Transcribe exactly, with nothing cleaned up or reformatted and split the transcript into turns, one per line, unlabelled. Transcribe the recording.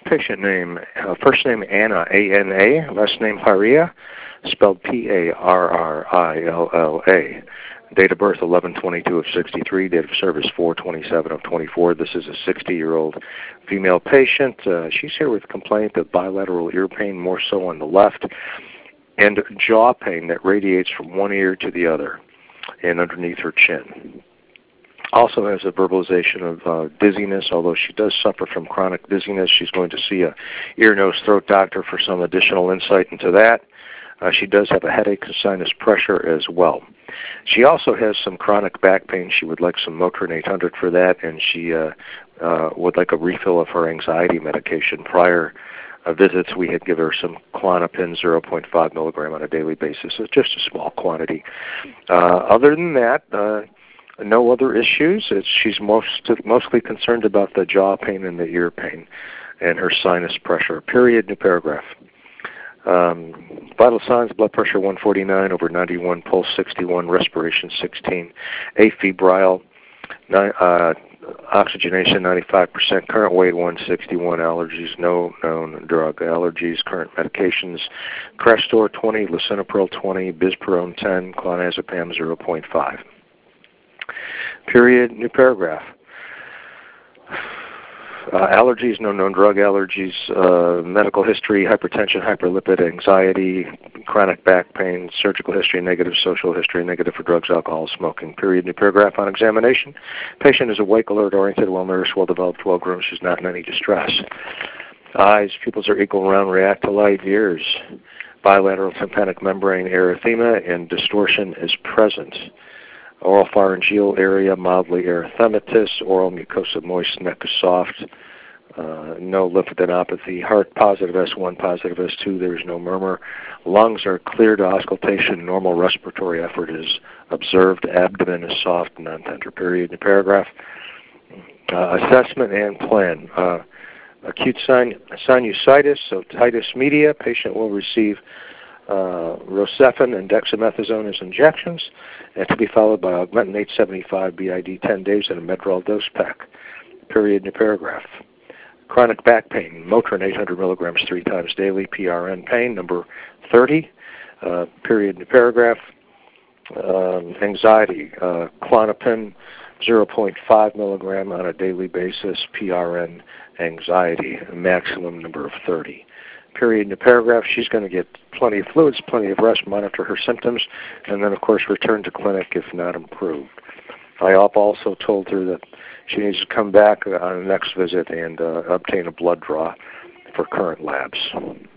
patient name, uh, first name Anna, A N A, last name Paria, spelled P A R R I L L A. Date of birth eleven twenty-two of sixty-three, date of service four twenty-seven of twenty-four. This is a sixty-year-old female patient. Uh, she's here with a complaint of bilateral ear pain, more so on the left, and jaw pain that radiates from one ear to the other and underneath her chin. Also has a verbalization of uh, dizziness, although she does suffer from chronic dizziness. She's going to see a ear, nose, throat doctor for some additional insight into that. Uh, she does have a headache and sinus pressure as well. She also has some chronic back pain. She would like some Motrin eight hundred for that, and she uh, uh, would like a refill of her anxiety medication. Prior uh, visits, we had given her some Klonopin zero point five milligram on a daily basis. It's just a small quantity. Uh, other than that, uh, no other issues. It's, she's most, mostly concerned about the jaw pain and the ear pain and her sinus pressure. Period, new paragraph. Um, vital signs: blood pressure one forty-nine over ninety-one, pulse sixty-one, respiration sixteen, afebrile, ni- uh, oxygenation ninety-five percent, current weight one sixty-one, allergies, no known drug allergies, current medications: Crestor twenty, lisinopril twenty, Bizperone ten, clonazepam zero point five. Period, new paragraph. Uh, allergies, no known drug allergies, uh, medical history, hypertension, hyperlipid, anxiety, chronic back pain, surgical history, negative social history, negative for drugs, alcohol, smoking. Period, new paragraph. On examination, patient is awake, alert, oriented, well-nourished, well-developed, well-groomed. She's not in any distress. Eyes, pupils are equal, round, react to light. Ears, bilateral tympanic membrane erythema and distortion is present. Oral pharyngeal area, mildly erythematous. Oral mucosa moist, neck is soft. Uh, no lymphadenopathy. Heart positive S one, positive S two. There is no murmur. Lungs are clear to auscultation. Normal respiratory effort is observed. Abdomen is soft, non-tender. Period. In paragraph. Uh, assessment and plan. Uh, acute sin- sinusitis, so otitis media. Patient will receive Uh, Rocephin and dexamethasone as injections, and to be followed by Augmentin eight seventy-five B I D ten days and a Medrol dose pack. Period, new paragraph. Chronic back pain, Motrin eight hundred milligrams three times daily, P R N pain, number thirty. Uh, period, new paragraph. Um, anxiety, uh, Klonopin zero point five milligram on a daily basis, P R N anxiety, maximum number of thirty. Period in the paragraph. She's going to get plenty of fluids, plenty of rest, monitor her symptoms, and then, of course, return to clinic if not improved. I also told her that she needs to come back on the next visit and uh, obtain a blood draw for current labs.